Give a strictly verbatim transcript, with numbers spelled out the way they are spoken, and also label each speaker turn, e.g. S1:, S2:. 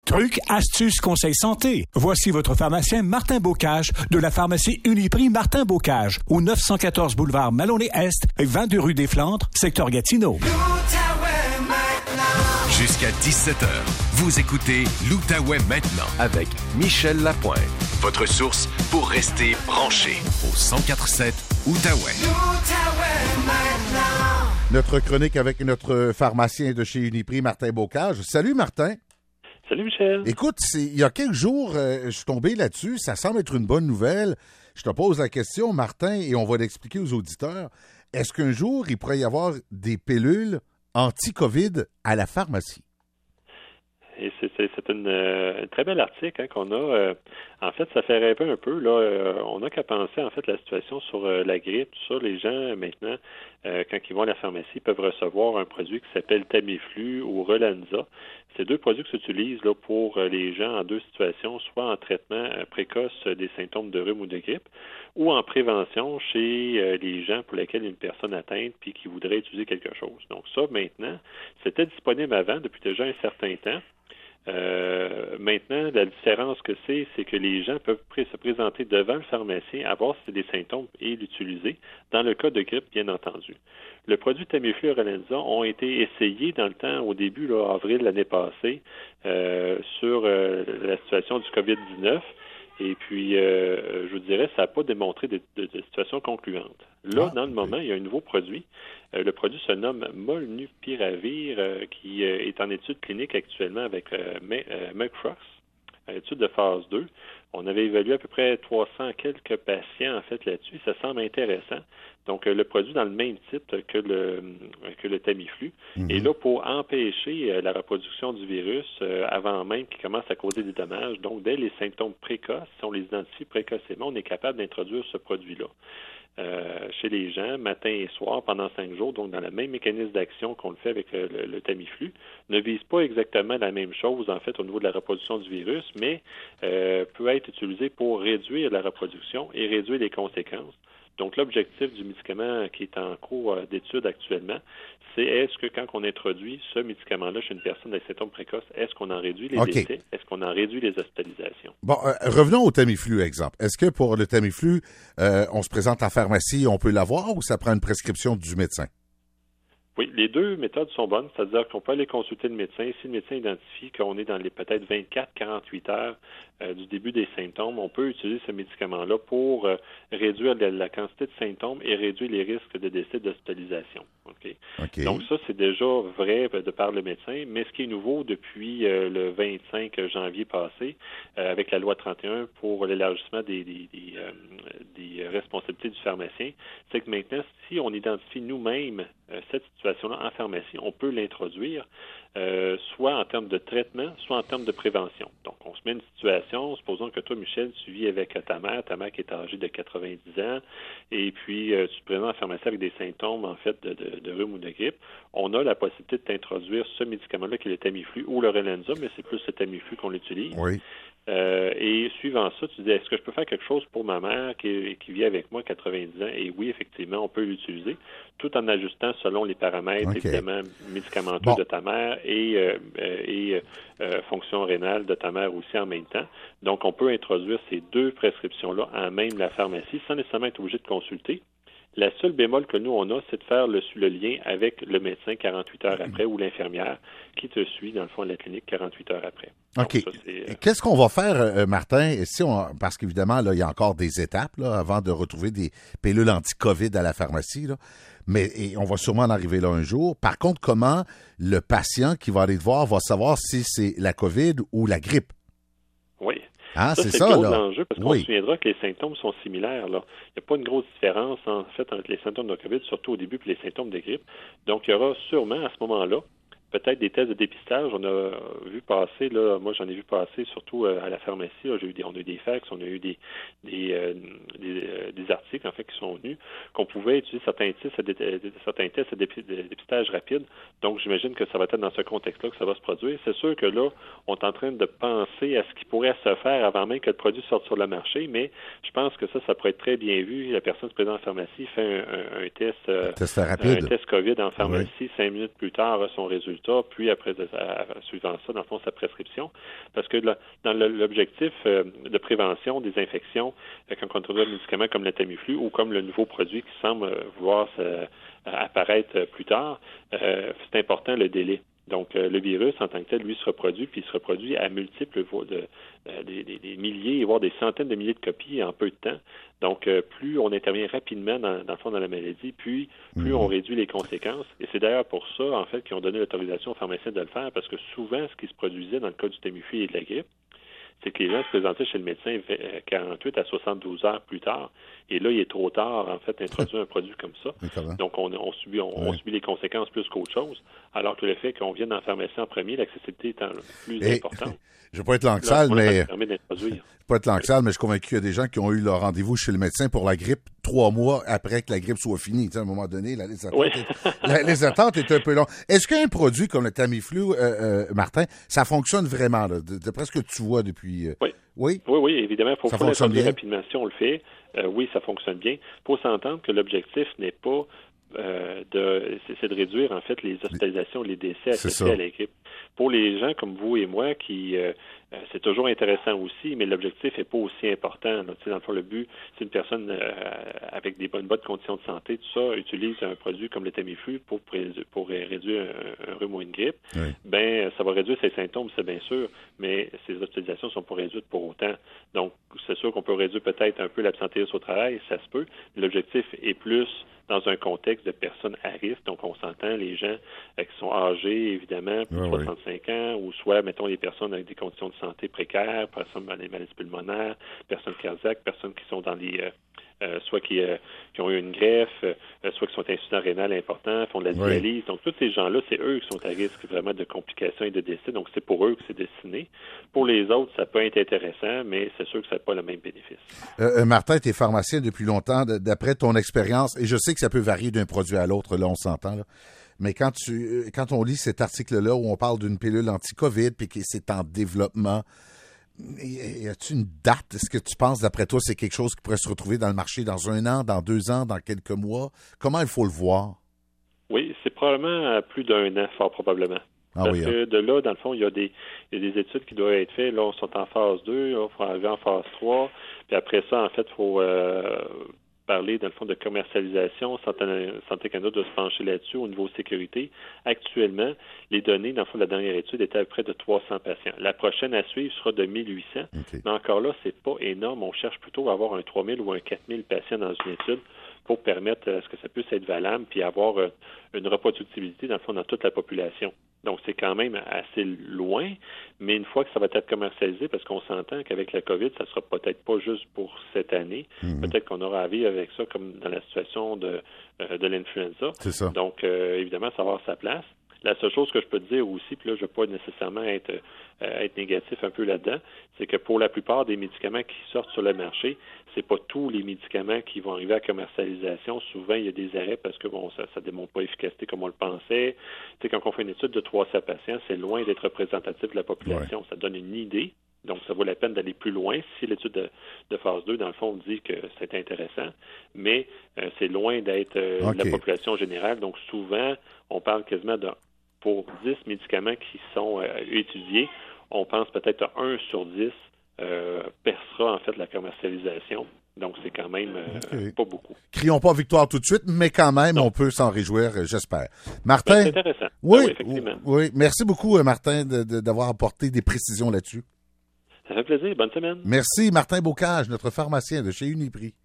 S1: Trucs, astuces, conseils santé. Voici votre pharmacien Martin Bocage de la pharmacie Uniprix Martin Bocage au neuf cent quatorze boulevard Maloney-Est et vingt-deux rue des Flandres, secteur Gatineau.
S2: Jusqu'à dix-sept heures, vous écoutez l'Outaouais maintenant avec Michel Lapointe. Votre source pour rester branché au cent quatre sept Outaouais.
S3: L'Outaouais maintenant.
S4: Notre chronique avec notre pharmacien de chez Uniprix, Martin Bocage. Salut Martin.
S5: Salut Michel.
S4: Écoute, c'est, il y a quelques jours, euh, je suis tombé là-dessus. Ça semble être une bonne nouvelle. Je te pose la question, Martin, et on va l'expliquer aux auditeurs. Est-ce qu'un jour, il pourrait y avoir des pilules anti-COVID à la pharmacie?
S5: Et c'est, c'est, c'est une, euh, un très bel article hein, qu'on a. Euh, en fait, ça fait rêver un peu. Là, euh, on n'a qu'à penser en fait la situation sur euh, la grippe. Tout ça, les gens maintenant, euh, quand ils vont à la pharmacie, peuvent recevoir un produit qui s'appelle Tamiflu ou Relanza. C'est deux produits qui s'utilisent là, pour euh, les gens en deux situations, soit en traitement euh, précoce des symptômes de rhume ou de grippe, ou en prévention chez euh, les gens pour lesquels une personne atteinte puis qui voudrait utiliser quelque chose. Donc ça, maintenant, c'était disponible avant, depuis déjà un certain temps. Euh, maintenant, la différence que c'est, c'est que les gens peuvent pré- se présenter devant le pharmacien, à voir si c'est des symptômes et l'utiliser, dans le cas de grippe, bien entendu. Le produit Tamiflu et Relanza ont été essayés dans le temps, au début, là, avril l'année passée, euh, sur euh, la situation du covid dix-neuf. Et puis, euh, je vous dirais, ça n'a pas démontré de, de, de situation concluante. Là, ah, dans le moment, il y a un nouveau produit. Euh, le produit se nomme Molnupiravir, euh, qui euh, est en étude clinique actuellement avec euh, euh, Merck Fox, étude de phase deux. On avait évalué à peu près trois cents quelques patients, en fait, là-dessus. Ça semble intéressant. Donc, euh, le produit dans le même titre que le que le Tamiflu. Mm-hmm. Et là, pour empêcher euh, la reproduction du virus euh, avant même qu'il commence à causer des dommages, donc dès les symptômes précoces, si on les identifie précocement, on est capable d'introduire ce produit-là. Euh, chez les gens, matin et soir, pendant cinq jours, donc dans le même mécanisme d'action qu'on le fait avec le, le, le Tamiflu, ne vise pas exactement la même chose, en fait, au niveau de la reproduction du virus, mais euh, peut être utilisé pour réduire la reproduction et réduire les conséquences. Donc, l'objectif du médicament qui est en cours d'étude actuellement, c'est est-ce que quand on introduit ce médicament-là chez une personne avec symptômes précoces, est-ce qu'on en réduit les
S4: okay.
S5: décès? Est-ce qu'on en réduit les hospitalisations?
S4: Bon, euh, revenons au Tamiflu, exemple. Est-ce que pour le Tamiflu, euh, on se présente en pharmacie, on peut l'avoir ou ça prend une prescription du médecin?
S5: Oui, les deux méthodes sont bonnes, c'est-à-dire qu'on peut aller consulter le médecin. Si le médecin identifie qu'on est dans les peut-être vingt-quatre à quarante-huit heures euh, du début des symptômes, on peut utiliser ce médicament-là pour euh, réduire la, la quantité de symptômes et réduire les risques de décès d'hospitalisation. Okay? Okay. Donc ça, c'est déjà vrai de par le médecin, mais ce qui est nouveau depuis euh, le vingt-cinq janvier passé, euh, avec la loi trente et un pour l'élargissement des, des, des, euh, des responsabilités du pharmacien, c'est que maintenant, si on identifie nous-mêmes euh, cette situation-là en pharmacie, on peut l'introduire, euh, soit en termes de traitement, soit en termes de prévention. Donc, on se met une situation, supposons que toi, Michel, tu vis avec ta mère, ta mère qui est âgée de quatre-vingt-dix ans, et puis euh, tu te présentes en pharmacie avec des symptômes, en fait, de, de, de rhume ou de grippe. On a la possibilité de t'introduire ce médicament-là qui est le Tamiflu ou le Relanza, mais c'est plus le Tamiflu qu'on l'utilise.
S4: Oui.
S5: Euh, et suivant ça, tu dis, est-ce que je peux faire quelque chose pour ma mère qui, qui vit avec moi quatre-vingt-dix ans? Et oui, effectivement, on peut l'utiliser, tout en ajustant selon les paramètres, okay. évidemment, médicamenteux bon. de ta mère et, euh, et euh, fonction rénale de ta mère aussi en même temps. Donc, on peut introduire ces deux prescriptions-là en même la pharmacie sans nécessairement être obligé de consulter. La seule bémol que nous, on a, c'est de faire le, le lien avec le médecin quarante-huit heures après ou l'infirmière qui te suit, dans le fond, à la clinique quarante-huit heures après.
S4: OK.
S5: Donc, ça, c'est, euh...
S4: Qu'est-ce qu'on va faire, euh, Martin, si on, parce qu'évidemment, là, il y a encore des étapes là, avant de retrouver des pilules anti-COVID à la pharmacie, là. Mais et on va sûrement en arriver là un jour. Par contre, comment le patient qui va aller te voir va savoir si c'est la COVID ou la grippe?
S5: Oui.
S4: Ah,
S5: ça,
S4: c'est,
S5: c'est
S4: ça,
S5: le gros
S4: là.
S5: enjeu, parce qu'on
S4: oui.
S5: se souviendra que les symptômes sont similaires, là. Il n'y a pas une grosse différence, en fait, entre les symptômes de COVID, surtout au début, et les symptômes de grippe. Donc, il y aura sûrement, à ce moment-là, peut-être des tests de dépistage. On a vu passer, là, moi j'en ai vu passer surtout euh, à la pharmacie. Là, j'ai eu des, on a eu des fax, on a eu des des, euh, des, euh, des articles en fait qui sont venus, qu'on pouvait utiliser certains tests, des, certains tests de dépistage rapide. Donc j'imagine que ça va être dans ce contexte-là que ça va se produire. C'est sûr que là, on est en train de penser à ce qui pourrait se faire avant même que le produit sorte sur le marché, mais je pense que ça, ça pourrait être très bien vu. La personne se présente en pharmacie, fait un, un, un test, euh,
S4: test rapide.
S5: un test COVID en pharmacie,
S4: oui.
S5: cinq minutes plus tard, a son résultat. résultats, puis après, à, à, suivant ça, dans le fond, sa prescription. Parce que là, dans le, l'objectif euh, de prévention des infections, euh, quand on trouve un médicament comme le Tamiflu ou comme le nouveau produit qui semble euh, vouloir euh, apparaître plus tard, euh, c'est important le délai. Donc, euh, le virus, en tant que tel, lui, se reproduit, puis il se reproduit à multiples, de, de, des, des, des milliers, voire des centaines de milliers de copies en peu de temps. Donc, euh, plus on intervient rapidement dans, dans le fond dans la maladie, puis plus mmh. on réduit les conséquences. Et c'est d'ailleurs pour ça, en fait, qu'ils ont donné l'autorisation aux pharmaciens de le faire, parce que souvent, ce qui se produisait dans le cas du Tamiflu et de la grippe, c'est que les gens se présentaient chez le médecin quarante-huit à soixante-douze heures plus tard. Et là, il est trop tard, en fait, d'introduire un produit comme ça. Donc, on, on, subit, on, oui. on subit les conséquences plus qu'autre chose. Alors que le fait qu'on vienne en pharmacie en premier, l'accessibilité étant plus Et, importante.
S4: Je ne vais pas être langue-sale, mais... Je ne vais pas être langue-sale, mais je suis convaincu qu'il y a des gens qui ont eu leur rendez-vous chez le médecin pour la grippe trois mois après que la grippe soit finie. Tu sais, à un moment donné, la liste d'attente, oui. est, la liste d'attente est un peu longue. Est-ce qu'un produit comme le Tamiflu, euh, euh, Martin, ça fonctionne vraiment, là, d'après ce que tu vois depuis... Euh...
S5: Oui.
S4: Oui?
S5: Oui, oui, évidemment. Il faut,
S4: ça
S5: faut
S4: fonctionne bien
S5: rapidement si on le fait. Euh, oui, ça fonctionne bien. Il faut s'entendre que l'objectif n'est pas euh, de... C'est, c'est de réduire, en fait, les hospitalisations, les décès associés à la grippe. Pour les gens comme vous et moi qui... Euh, c'est toujours intéressant aussi, mais l'objectif n'est pas aussi important. Là. Dans le fond, le but, c'est une personne euh, avec des bonnes, bonnes conditions de santé, tout ça, utilise un produit comme le Tamiflu pour, pour réduire un, un rhume ou une grippe. Oui. Ben, ça va réduire ses symptômes, c'est bien sûr, mais ces hospitalisations ne sont pas réduites pour autant. Donc, c'est sûr qu'on peut réduire peut-être un peu l'absentéisme au travail, ça se peut. L'objectif est plus dans un contexte de personnes à risque. Donc, on s'entend les gens euh, qui sont âgés, évidemment, plus de oui, soixante-cinq oui. ans, ou soit, mettons, les personnes avec des conditions de santé précaires, personnes dans les maladies pulmonaires, personnes cardiaques, personnes qui sont dans les... Euh, euh, soit qui, euh, qui ont eu une greffe, euh, soit qui sont insuffisants rénal importants, font de la dialyse. Oui. Donc, tous ces gens-là, c'est eux qui sont à risque vraiment de complications et de décès. Donc, c'est pour eux que c'est destiné. Pour les autres, ça peut être intéressant, mais c'est sûr que ça n'a pas le même bénéfice.
S4: Euh, Martin, tu es pharmacien depuis longtemps. D'après ton expérience, et je sais que ça peut varier d'un produit à l'autre, là, on s'entend, là. Mais quand tu, quand on lit cet article-là où on parle d'une pilule anti-COVID puis que c'est en développement, y a-t-il une date? Est-ce que tu penses, d'après toi, c'est quelque chose qui pourrait se retrouver dans le marché dans un an, dans deux ans, dans quelques mois? Comment il faut le voir?
S5: Oui, c'est probablement à plus d'un an, fort probablement. Ah Parce oui, hein. que de là, dans le fond, il y a des, il y a des études qui doivent être faites. Là, on est en phase deux, il faut arriver en phase trois. Puis après ça, en fait, il faut... Euh, parler, dans le fond, de commercialisation. Santé, Santé Canada doit se pencher là-dessus au niveau sécurité. Actuellement, les données, dans le fond, de la dernière étude étaient à peu près de trois cents patients. La prochaine à suivre sera de mille huit cents. Okay. Mais encore là, c'est pas énorme. On cherche plutôt à avoir un trois mille ou un quatre mille patients dans une étude pour permettre à ce que ça puisse être valable puis avoir une reproductibilité, dans le fond, dans toute la population. Donc, c'est quand même assez loin, mais une fois que ça va être commercialisé, parce qu'on s'entend qu'avec la COVID, ça sera peut-être pas juste pour cette année. Mm-hmm. Peut-être qu'on aura à vivre avec ça comme dans la situation de, euh, de l'influenza.
S4: C'est ça.
S5: Donc, euh, évidemment, ça va avoir sa place. La seule chose que je peux te dire aussi, puis là, je ne veux pas nécessairement être, euh, être négatif un peu là-dedans, c'est que pour la plupart des médicaments qui sortent sur le marché, c'est pas tous les médicaments qui vont arriver à commercialisation. Souvent, il y a des arrêts parce que bon, ça ne démontre pas l'efficacité comme on le pensait. Tu sais, quand on fait une étude de trois cents patients, c'est loin d'être représentatif de la population. Ouais. Ça donne une idée. Donc, ça vaut la peine d'aller plus loin. Si l'étude de, de phase deux, dans le fond, dit que c'est intéressant, mais euh, c'est loin d'être euh, okay. la population générale. Donc, souvent, on parle quasiment de pour dix médicaments qui sont euh, étudiés, on pense peut-être à un sur dix euh, percera en fait la commercialisation. Donc, c'est quand même euh, okay. pas beaucoup.
S4: Crions pas victoire tout de suite, mais quand même, non. on peut s'en réjouir, j'espère. Martin?
S5: Ben, c'est intéressant.
S4: Oui,
S5: ben oui, effectivement.
S4: Oui, merci beaucoup, Martin, de, de, d'avoir apporté des précisions là-dessus.
S5: Ça fait plaisir. Bonne semaine.
S4: Merci, Martin Bocage, notre pharmacien de chez Uniprix.